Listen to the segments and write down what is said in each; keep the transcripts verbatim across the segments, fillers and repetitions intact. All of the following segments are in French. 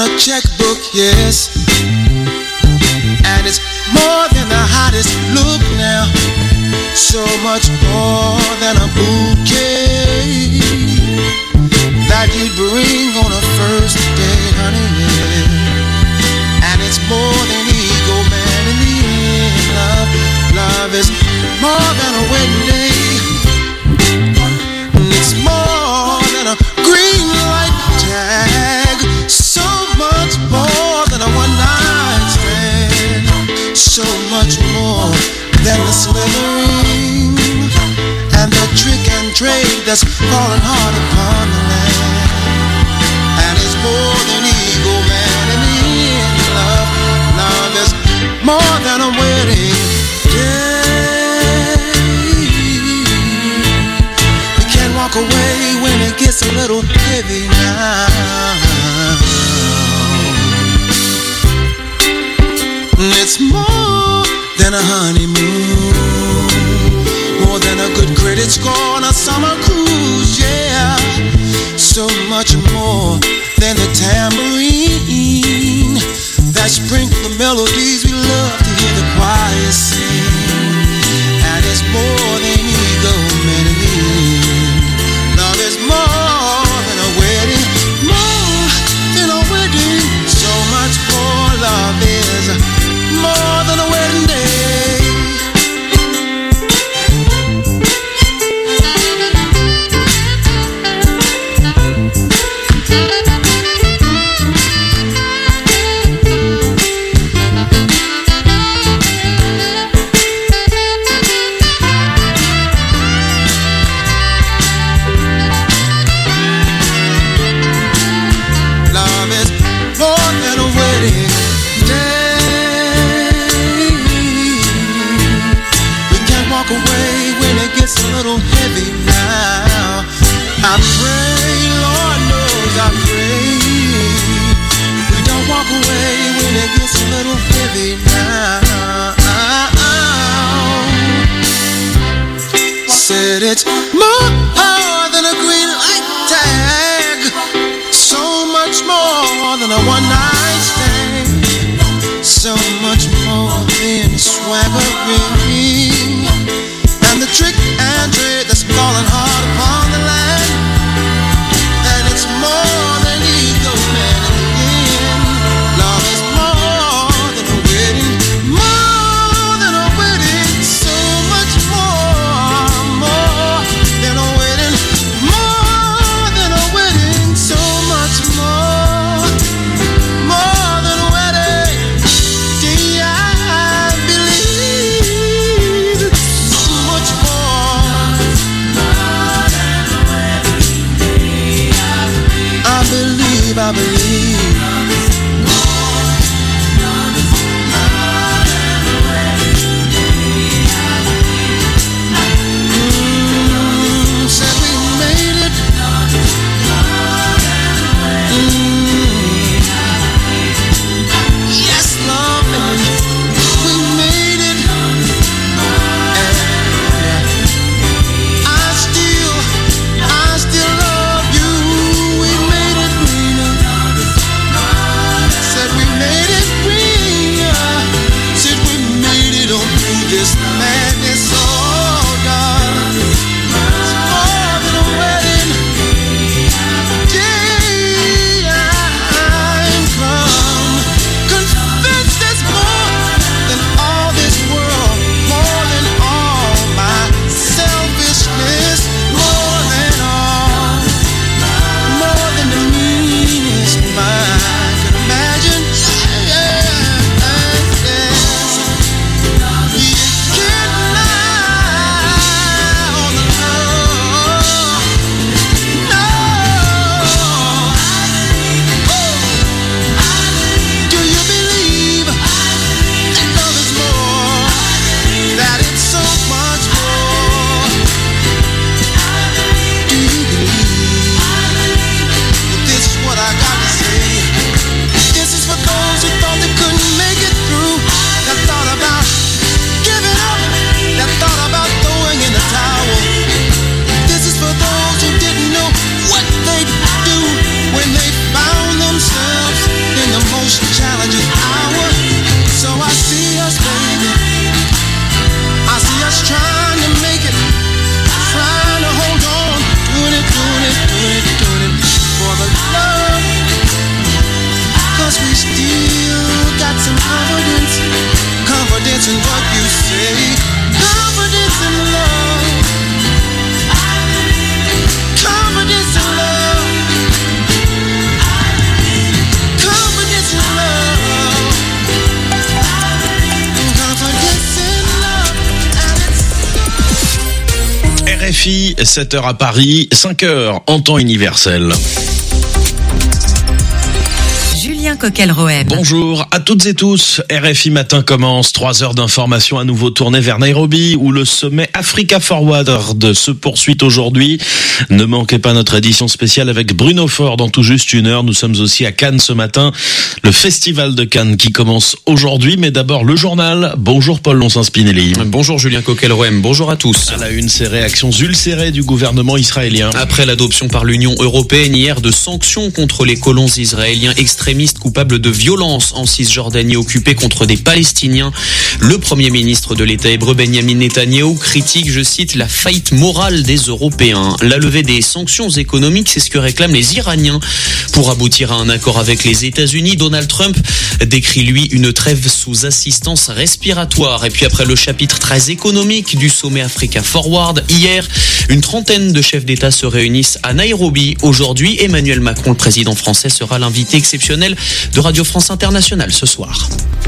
a checkbook, yes. And it's more than the hottest look now. So much more than a bouquet that you'd bring on a first date, honey, yeah. And it's more than ego, man, in the end, love. Love is more than a wedding day. It's more than a green light tag. So much more than a one-night stand. So much more than the slithering and the trick and trade that's falling hard upon the land. And it's more than ego, man, in the end, love. Love is more than a wedding day. You can't walk away when it gets a little heavy now. It's more than a honeymoon, more than a good credit score on a summer cruise, yeah. So much more than the tambourine that sprinkle the melodies we love to hear the choir sing. And it's more than ego, man, in the end. Love is more than a wedding, more than a wedding. So much more love is more than a wedding day. Love is more than a wedding day. Away when it gets a little heavy now. I pray, Lord knows I pray, we don't walk away when it gets a little heavy now. Said it's more than a green light tag, so much more than a one night stand, so much more than swaggering and the trick and trade that's falling hard upon the land. And it's more than ego, man, in the end. Love is more than a wedding, more than a wedding. So much more, more than a wedding, more than a wedding. So much more, more than a wedding. Do I believe so much more? I believe, I believe. Mm, said we made it. Mm, yes, love, we made it. And I still, I still love you. We made it, we know. R F I, sept heures à Paris, cinq heures en temps universel. Julien Coquel-Rohem. Bonjour à toutes et tous. R F I Matin commence. Trois heures d'information à nouveau tournées vers Nairobi, où le sommet Africa Forward se poursuit aujourd'hui. Ne manquez pas notre édition spéciale avec Bruno Faure dans tout juste une heure. Nous sommes aussi à Cannes ce matin. Le festival de Cannes qui commence aujourd'hui. Mais d'abord le journal. Bonjour Paul Lonsin-Spinelli. Bonjour Julien Coquel-Rohem. Bonjour à tous. À la une, ces réactions ulcérées du gouvernement israélien. Après l'adoption par l'Union européenne hier de sanctions contre les colons israéliens extrémistes coupables de violence en Cisjordanie occupée contre des Palestiniens, le Premier ministre de l'État hébreu Benjamin Netanyahou critique, je cite, la faillite morale des Européens. La levée des sanctions économiques, c'est ce que réclament les Iraniens pour aboutir à un accord avec les États-Unis. Donald Trump décrit, lui, une trêve sous assistance respiratoire. Et puis après le chapitre très économique du sommet Africa Forward, hier, une trentaine de chefs d'État se réunissent à Nairobi. Aujourd'hui, Emmanuel Macron, le président français, sera l'invité exceptionnel de Radio France Internationale ce soir.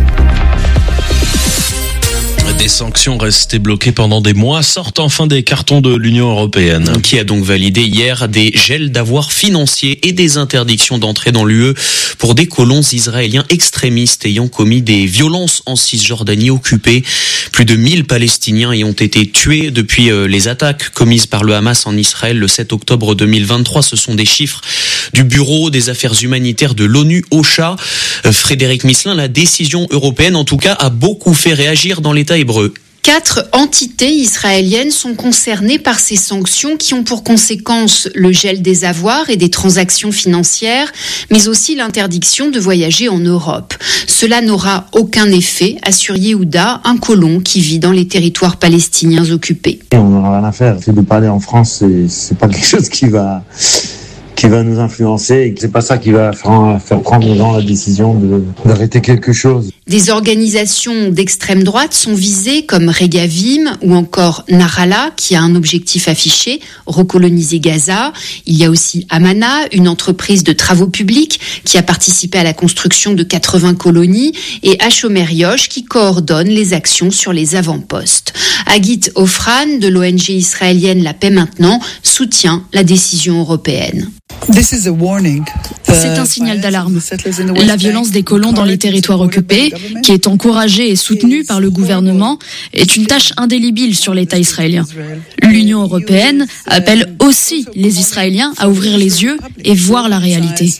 Des sanctions restées bloquées pendant des mois sortent enfin des cartons de l'Union européenne. Qui a donc validé hier des gels d'avoirs financiers et des interdictions d'entrée dans l'U E pour des colons israéliens extrémistes ayant commis des violences en Cisjordanie occupée. Plus de mille Palestiniens y ont été tués depuis les attaques commises par le Hamas en Israël le sept octobre deux mille vingt-trois. Ce sont des chiffres du Bureau des affaires humanitaires de l'ONU, OCHA. Frédéric Misselin, la décision européenne en tout cas a beaucoup fait réagir dans l'État hébreu. Quatre entités israéliennes sont concernées par ces sanctions qui ont pour conséquence le gel des avoirs et des transactions financières, mais aussi l'interdiction de voyager en Europe. Cela n'aura aucun effet, assure Yehuda, un colon qui vit dans les territoires palestiniens occupés. On n'aura rien à faire. C'est de parler en France, c'est, c'est pas quelque chose qui va... qui va nous influencer et c'est pas ça qui va faire, faire prendre aux gens la décision de, d'arrêter quelque chose. Des organisations d'extrême droite sont visées comme Regavim ou encore Narala qui a un objectif affiché, recoloniser Gaza. Il y a aussi Amana, une entreprise de travaux publics qui a participé à la construction de quatre-vingts colonies et Hashomer Yosh qui coordonne les actions sur les avant-postes. Agit Ofran de l'O N G israélienne La Paix Maintenant soutient la décision européenne. C'est un signal d'alarme. La violence des colons dans les territoires occupés, qui est encouragée et soutenue par le gouvernement, est une tâche indélébile sur l'État israélien. L'Union européenne appelle aussi les Israéliens à ouvrir les yeux et voir la réalité.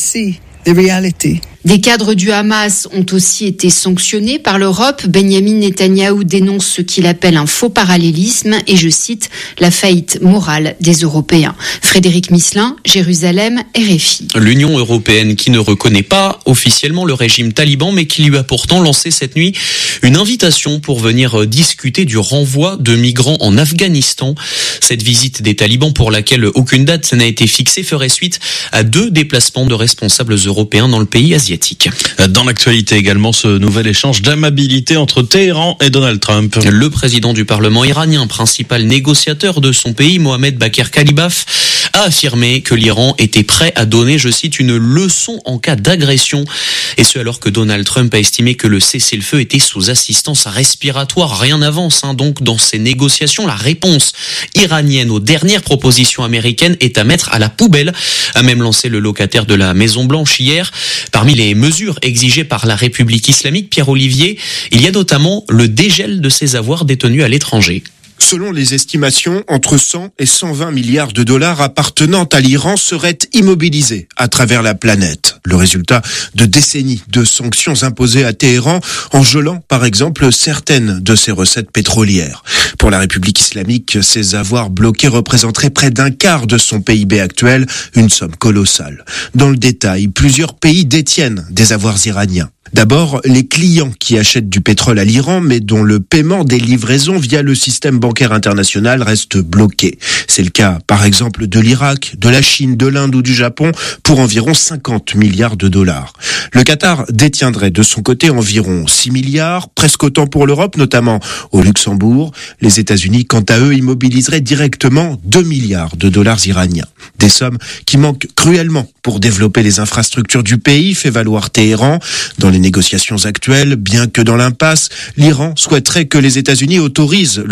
Des cadres du Hamas ont aussi été sanctionnés par l'Europe. Benjamin Netanyahou dénonce ce qu'il appelle un faux parallélisme et, je cite, la faillite morale des Européens. Frédéric Misselin, Jérusalem, R F I. L'Union européenne qui ne reconnaît pas officiellement le régime taliban, mais qui lui a pourtant lancé cette nuit une invitation pour venir discuter du renvoi de migrants en Afghanistan. Cette visite des talibans, pour laquelle aucune date n'a été fixée, ferait suite à deux déplacements de responsables européens dans le pays asiatique. Dans l'actualité également, ce nouvel échange d'amabilité entre Téhéran et Donald Trump. Le président du Parlement iranien, principal négociateur de son pays, Mohamed Bakr Kalibaf, a affirmé que l'Iran était prêt à donner, je cite, une leçon en cas d'agression. Et ce alors que Donald Trump a estimé que le cessez-le-feu était sous assistance respiratoire. Rien n'avance hein, donc dans ces négociations. La réponse iranienne aux dernières propositions américaines est à mettre à la poubelle, a même lancé le locataire de la Maison-Blanche hier. Parmi les mesures exigées par la République islamique, Pierre Olivier, il y a notamment le dégel de ses avoirs détenus à l'étranger. Selon les estimations, entre cent et cent vingt milliards de dollars appartenant à l'Iran seraient immobilisés à travers la planète. Le résultat de décennies de sanctions imposées à Téhéran en gelant, par exemple, certaines de ses recettes pétrolières. Pour la République islamique, ces avoirs bloqués représenteraient près d'un quart de son P I B actuel, une somme colossale. Dans le détail, plusieurs pays détiennent des avoirs iraniens. D'abord, les clients qui achètent du pétrole à l'Iran, mais dont le paiement des livraisons via le système bancaire international reste bloqué. C'est le cas, par exemple, de l'Irak, de la Chine, de l'Inde ou du Japon, pour environ cinquante milliards de dollars. Le Qatar détiendrait de son côté environ six milliards, presque autant pour l'Europe, notamment au Luxembourg. Les États-Unis, quant à eux, immobiliseraient directement deux milliards de dollars iraniens. Des sommes qui manquent cruellement pour développer les infrastructures du pays, fait valoir Téhéran. Dans les négociations actuelles, bien que dans l'impasse, l'Iran souhaiterait que les États-Unis autorisent le déblocage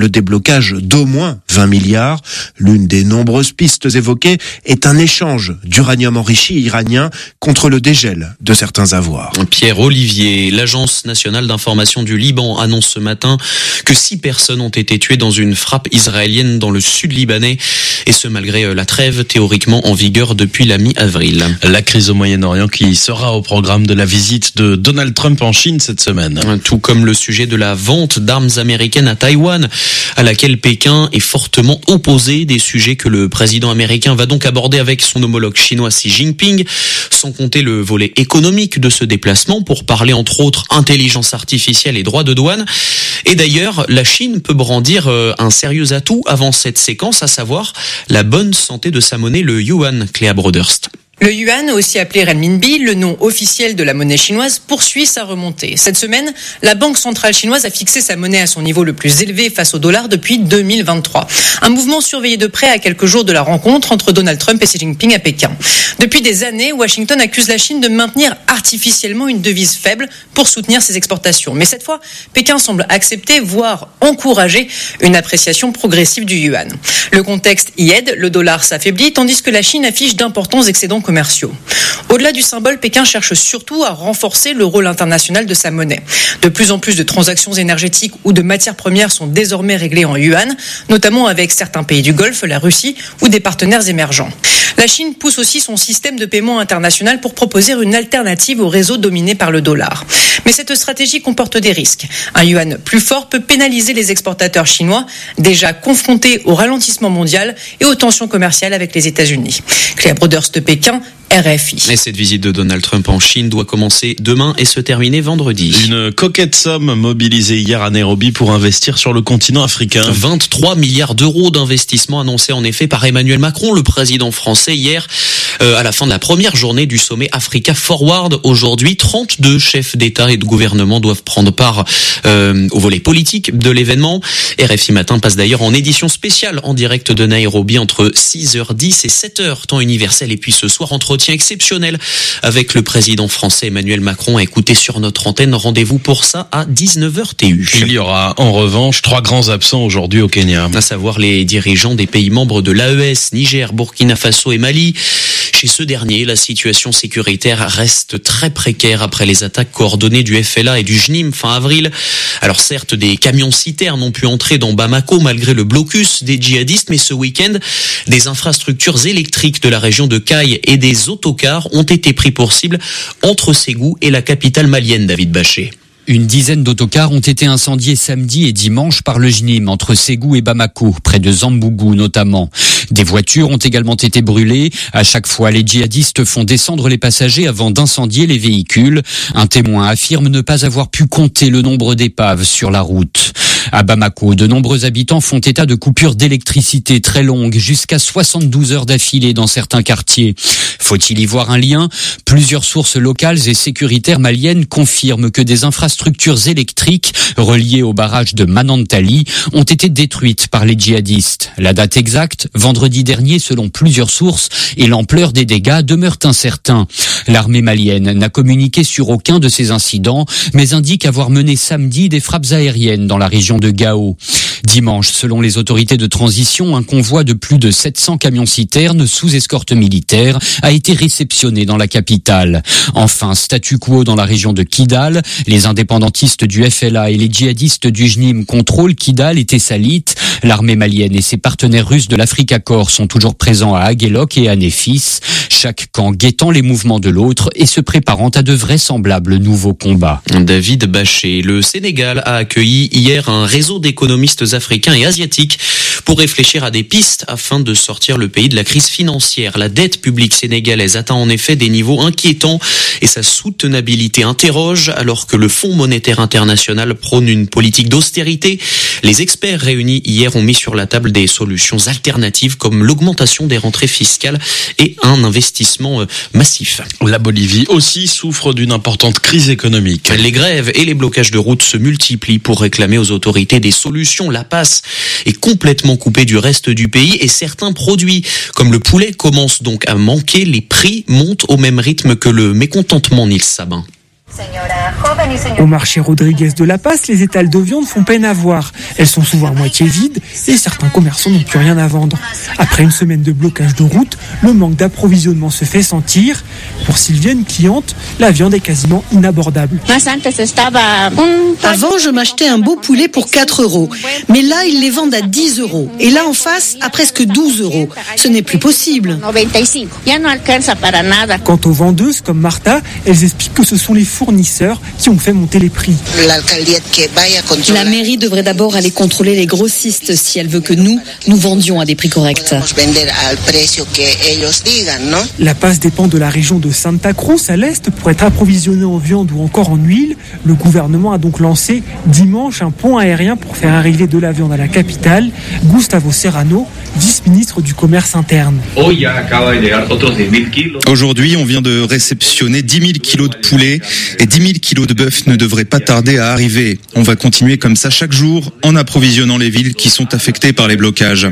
stockage d'au moins vingt milliards. L'une des nombreuses pistes évoquées est un échange d'uranium enrichi iranien contre le dégel de certains avoirs. Pierre Olivier, l'Agence nationale d'information du Liban annonce ce matin que six personnes ont été tuées dans une frappe israélienne dans le sud libanais, et ce malgré la trêve théoriquement en vigueur depuis la mi-avril. La crise au Moyen-Orient qui sera au programme de la visite de Donald Trump en Chine cette semaine. Tout comme le sujet de la vente d'armes américaines à Taïwan, à laquelle Pékin est fortement opposé, des sujets que le président américain va donc aborder avec son homologue chinois Xi Jinping, sans compter le volet économique de ce déplacement pour parler entre autres intelligence artificielle et droits de douane. Et d'ailleurs, la Chine peut brandir un sérieux atout avant cette séquence, à savoir la bonne santé de sa monnaie, le yuan, Cléa Broderst. Le yuan, aussi appelé renminbi, le nom officiel de la monnaie chinoise, poursuit sa remontée. Cette semaine, la Banque centrale chinoise a fixé sa monnaie à son niveau le plus élevé face au dollar depuis deux mille vingt-trois. Un mouvement surveillé de près à quelques jours de la rencontre entre Donald Trump et Xi Jinping à Pékin. Depuis des années, Washington accuse la Chine de maintenir artificiellement une devise faible pour soutenir ses exportations. Mais cette fois, Pékin semble accepter, voire encourager, une appréciation progressive du yuan. Le contexte y aide, le dollar s'affaiblit, tandis que la Chine affiche d'importants excédents commerciaux. Au-delà du symbole, Pékin cherche surtout à renforcer le rôle international de sa monnaie. De plus en plus de transactions énergétiques ou de matières premières sont désormais réglées en yuan, notamment avec certains pays du Golfe, la Russie ou des partenaires émergents. La Chine pousse aussi son système de paiement international pour proposer une alternative au réseau dominé par le dollar. Mais cette stratégie comporte des risques. Un yuan plus fort peut pénaliser les exportateurs chinois, déjà confrontés au ralentissement mondial et aux tensions commerciales avec les États-Unis. Cléa Broderst de Pékin, R F I. Et cette visite de Donald Trump en Chine doit commencer demain et se terminer vendredi. Une coquette somme mobilisée hier à Nairobi pour investir sur le continent africain. vingt-trois milliards d'euros d'investissement annoncés en effet par Emmanuel Macron, le président français, hier euh, à la fin de la première journée du sommet Africa Forward. Aujourd'hui, trente-deux chefs d'État et de gouvernement doivent prendre part euh, au volet politique de l'événement. R F I Matin passe d'ailleurs en édition spéciale en direct de Nairobi entre six heures dix et sept heures, temps universel. Et puis ce soir, entretien exceptionnel avec le président français Emmanuel Macron à écouter sur notre antenne. Rendez-vous pour ça à dix-neuf heures T U. Il y aura en revanche trois grands absents aujourd'hui au Kenya. À savoir les dirigeants des pays membres de l'A E S, Niger, Burkina Faso et Mali. Chez ce dernier, la situation sécuritaire reste très précaire après les attaques coordonnées du F L A et du J N I M fin avril. Alors certes, des camions-citernes ont pu entrer dans Bamako malgré le blocus des djihadistes, mais ce week-end, des infrastructures électriques de la région de Kayes et des autocars ont été pris pour cible entre Ségou et la capitale malienne, David Bachet. Une dizaine d'autocars ont été incendiés samedi et dimanche par le J N I M entre Ségou et Bamako, près de Zambougou notamment. Des voitures ont également été brûlées. À chaque fois, les djihadistes font descendre les passagers avant d'incendier les véhicules. Un témoin affirme ne pas avoir pu compter le nombre d'épaves sur la route. À Bamako, de nombreux habitants font état de coupures d'électricité très longues, jusqu'à soixante-douze heures d'affilée dans certains quartiers. Faut-il y voir un lien ? Plusieurs sources locales et sécuritaires maliennes confirment que des infrastructures électriques reliées au barrage de Manantali ont été détruites par les djihadistes. La date exacte, vendredi dernier selon plusieurs sources, et l'ampleur des dégâts demeurent incertains. L'armée malienne n'a communiqué sur aucun de ces incidents, mais indique avoir mené samedi des frappes aériennes dans la région de Gao. Dimanche, selon les autorités de transition, un convoi de plus de sept cents camions-citernes sous escorte militaire a été réceptionné dans la capitale. Enfin, statu quo dans la région de Kidal. Les indépendantistes du F L A et les djihadistes du J N I M contrôlent Kidal et Tessalit. L'armée malienne et ses partenaires russes de l'Africa Corps sont toujours présents à Aguelok et à Néfis. Chaque camp guettant les mouvements de l'autre et se préparant à de vraisemblables nouveaux combats. David Bachet, le Sénégal a accueilli hier un réseau d'économistes africains et asiatiques pour réfléchir à des pistes afin de sortir le pays de la crise financière. La dette publique sénégalaise atteint en effet des niveaux inquiétants et sa soutenabilité interroge alors que le Fonds monétaire international prône une politique d'austérité. Les experts réunis hier ont mis sur la table des solutions alternatives comme l'augmentation des rentrées fiscales et un investissement massif. La Bolivie aussi souffre d'une importante crise économique. Les grèves et les blocages de routes se multiplient pour réclamer aux autorités des solutions. La Paz est complètement coupée du reste du pays et certains produits, comme le poulet, commencent donc à manquer. Les prix montent au même rythme que le mécontentement, Nils Sabin. Au marché Rodriguez de La Paz, les étals de viande font peine à voir. Elles sont souvent à moitié vides et certains commerçants n'ont plus rien à vendre. Après une semaine de blocage de route, le manque d'approvisionnement se fait sentir. Pour Sylvia, une cliente, la viande est quasiment inabordable. Avant, je m'achetais un beau poulet pour quatre euros. Mais là, ils les vendent à dix euros. Et là, en face, à presque douze euros. Ce n'est plus possible. Quant aux vendeuses comme Martha, elles expliquent que ce sont les fournisseurs qui ont fait monter les prix. La mairie devrait d'abord aller contrôler les grossistes si elle veut que nous, nous vendions à des prix corrects. La Paz dépend de la région de Santa Cruz à l'est pour être approvisionné en viande ou encore en huile. Le gouvernement a donc lancé dimanche un pont aérien pour faire arriver de la viande à la capitale. Gustavo Serrano, vice-ministre du commerce interne. Aujourd'hui, on vient de réceptionner dix mille kilos de poulet et dix mille kilos de bœuf ne devraient pas tarder à arriver. On va continuer comme ça chaque jour en approvisionnant les villes qui sont affectées par les blocages.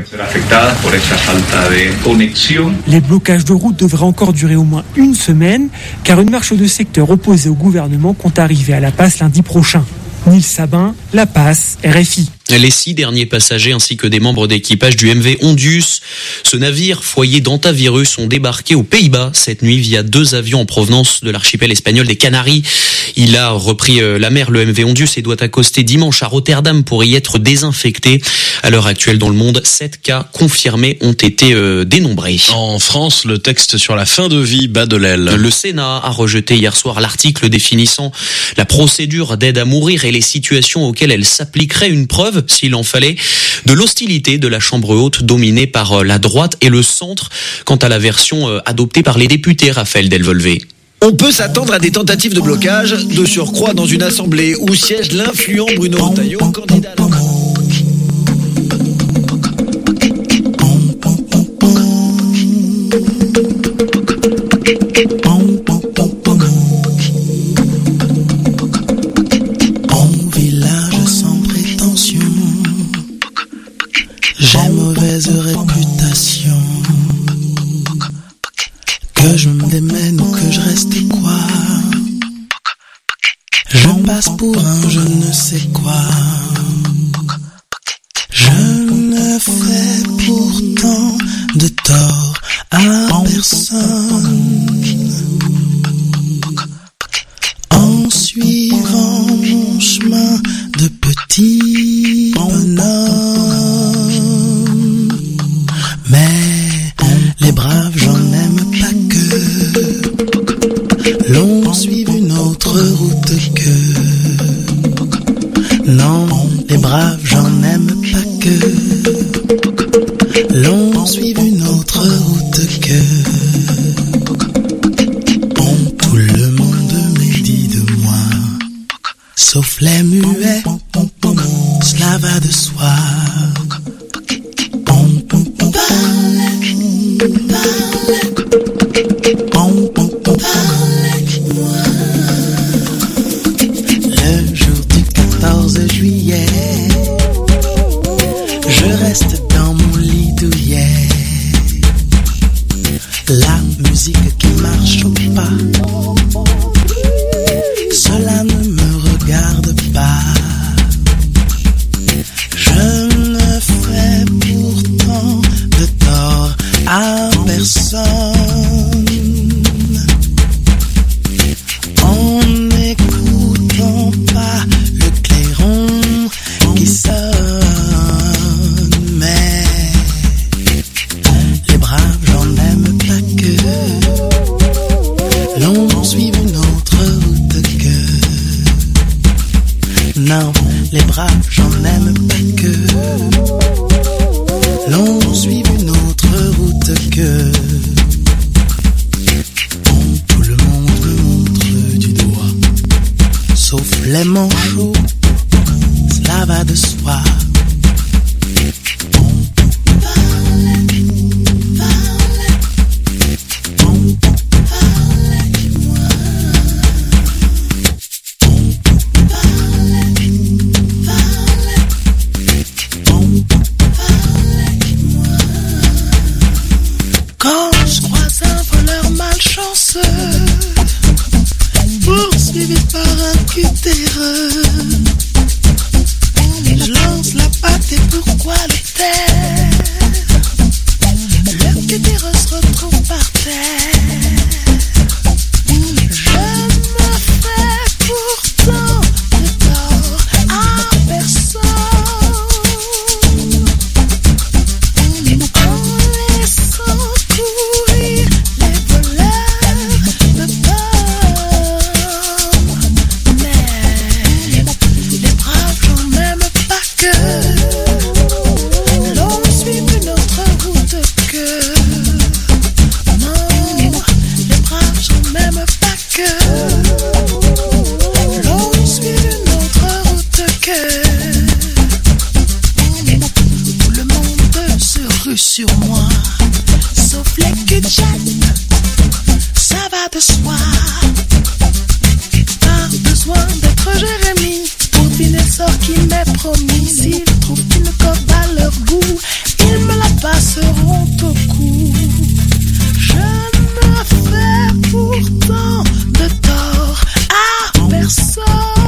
Les blocages de route devraient encore durer au moins une semaine car une marche de secteur opposée au gouvernement compte arriver à La Paz lundi prochain. Nils Sabin, La Paz, R F I. Les six derniers passagers ainsi que des membres d'équipage du M V Ondius, ce navire foyer d'antavirus, ont débarqué aux Pays-Bas cette nuit via deux avions en provenance de l'archipel espagnol des Canaries. Il a repris la mer, le M V Ondius, et doit accoster dimanche à Rotterdam pour y être désinfecté. À l'heure actuelle dans le monde, sept cas confirmés ont été euh, dénombrés. En France, le texte sur la fin de vie bat de l'aile. Le Sénat a rejeté hier soir l'article définissant la procédure d'aide à mourir et les situations auxquelles elle s'appliquerait, une preuve, s'il en fallait, de l'hostilité de la Chambre haute dominée par la droite et le centre quant à la version adoptée par les députés. Raphaël Delvolvé. On peut s'attendre à des tentatives de blocage, de surcroît dans une assemblée où siège l'influent Bruno Retailleau, candidat à la... J'ai mauvaise réputation. Que je me démène ou que je reste quoi, je passe pour un je ne sais quoi. Je ne fais pourtant de tort à personne en suivant mon chemin de petit bonhomme. Mais les braves, j'en aime pas que l'on suive une autre route que. Non, les braves, j'en aime pas que l'on suive une autre route que. Tout le monde médit de moi, sauf les muets, cela va de soi. Le jour du quatorze juillet, je reste dans mon lit douillet. La musique qui marche au pas, cela ne me regarde pas. Je ne fais pourtant de tort à personne en n'écoutant pas le clairon qui sonne. Mais les braves, j'en aime pas que l'on suive une autre route que. Non, les braves, j'en aime pas que l'on suive une autre route que. Tout le monde me montre du doigt, sauf les manchots, cela va de soi. Quand je croise un voleur malchanceux, pour suivi par un cutéreux. Je lance la patte et pourquoi les taire? Le cutéreux se retrouve par terre. Je me fais pourtant de tort à personne en laissant courir les voleurs de pommes. Mais les braves j'en m'aime pas que l'on suive une autre route que. Non, les braves j'en m'aime pas que l'on suive une autre route que. Tout le monde se rue sur moi, sauf les cul-de-jatte, ça va de soi. Pas besoin d'être Jérémie pour deviner le sort qui m'est promis. S'ils trouvent une cope à leur goût, ils me la passeront au cou. Je ne fais pourtant de tort à personne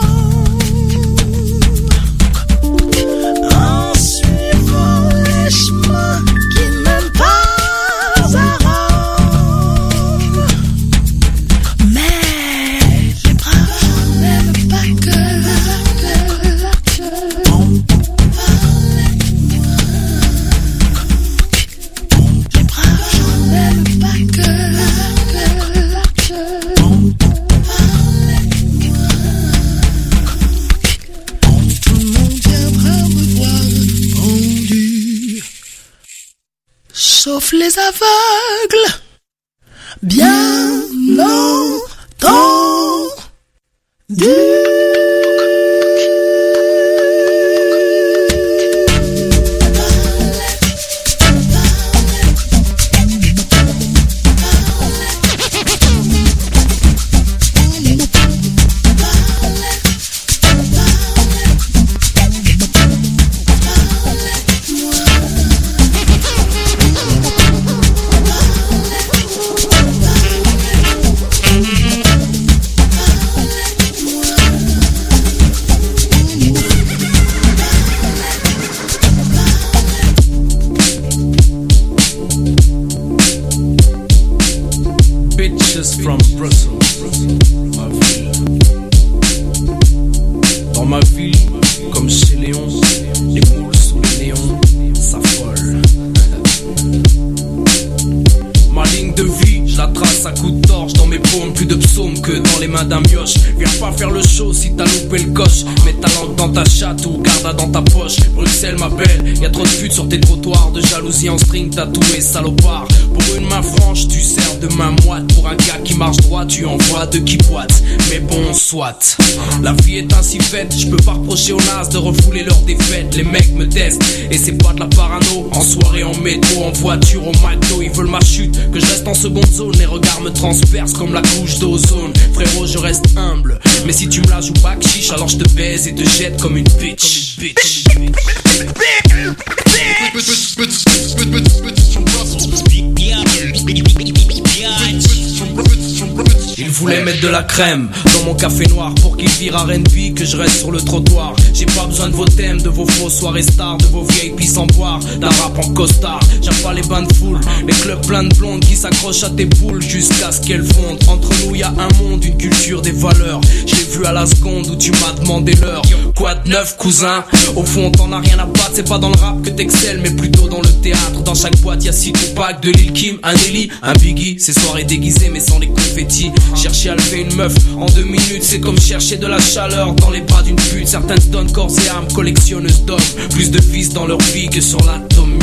en suivant les chemins qui mènent pas à Rome. Mais les braves n'aiment pas que les braves n'aiment pas que tout le monde viendra me voir pendu, sauf les aveugles. Bien longtemps du. Bitches from Brussels, ma ville. Dans ma ville, comme chez Léon, les moules sous les néons s'affolent. Ma ligne de vie, je la trace à coups de torche. Dans mes paumes, plus de psaumes que dans les mains d'un mioche. Viens pas faire le show si t'as loupé le coche. Mets ta langue dans ta chatte ou garde-la dans ta poche. Bruxelles ma belle, y'a trop de putes sur tes trottoirs. De jalousie en string tatoué salopard. Pour une main franche, tu sers de main moite. Pour un gars qui marche droit, tu envoies deux qui boitent. Mais bon, soit. La vie est ainsi faite, je peux pas reprocher aux nazes de refouler leurs défaites. Les mecs me testent, et c'est pas de la parano. En soirée, en métro, en voiture, au McDo, ils veulent ma chute. Que je reste en seconde zone, les regards me transpercent comme la couche d'ozone. Frérot, je reste humble, mais si tu me la joues pas chiche, alors je te baise et te jette comme une bitch. Comme une bitch. Il voulait mettre de la crème dans mon café noir pour qu'il vire R and B, que je reste sur le trottoir. J'ai pas besoin de vos thèmes, de vos faux soirées stars, de vos V I P sans boire, d'un rap en costard. J'aime pas les bains de foule, les clubs pleins de blondes qui s'accrochent à tes poules jusqu'à ce qu'elles fondent. Entre nous y a un monde, une culture, des valeurs. Je l'ai vu à la seconde où tu m'as demandé l'heure. Quoi de neuf, cousin? Au fond t'en as rien à battre, c'est pas dans le rap que t'excelles, mais plutôt dans le théâtre. Dans chaque boîte y'a six Tupac, de Lil Kim, un Nelly, un Biggie. Ces soirées déguisées mais sans les confettis. Chercher à lever une meuf en deux minutes, c'est comme chercher de la chaleur dans les bras d'une pute. Certaines se donnent corps et âme, collectionneuses d'hommes. Plus de vis dans leur vie que sur l'atomium.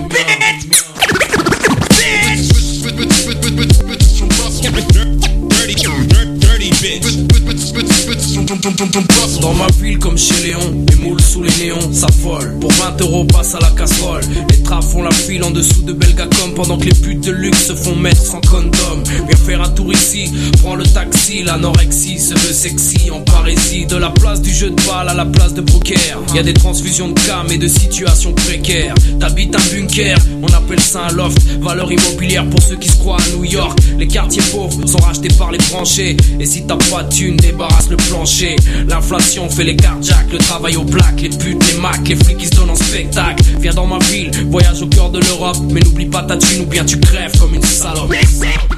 Dans ma ville comme chez Léon, les moules sous les néons s'affolent. Pour vingt euros passe à la casserole. Les trappes font la file en dessous de belles gars comme pendant que les putes de luxe se font mettre sans condom. Viens faire un tour ici, prends le taxi, l'anorexie se veut sexy en parésie. De la place du jeu de balle à la place de poker, y a des transfusions de cam et de situations précaires. T'habites un bunker, on appelle ça un loft. Valeur immobilière pour ceux qui se croient à New York. Les quartiers pauvres sont rachetés par les branchés. Et si t'as pas de thunes, débarrasse le plancher. L'inflation fait les carjacks, le travail aux plaques, les putes, les macs, les flics qui se donnent en spectacle. Viens dans ma ville, voyage au cœur de l'Europe, mais n'oublie pas ta thune ou bien tu crèves comme une salope.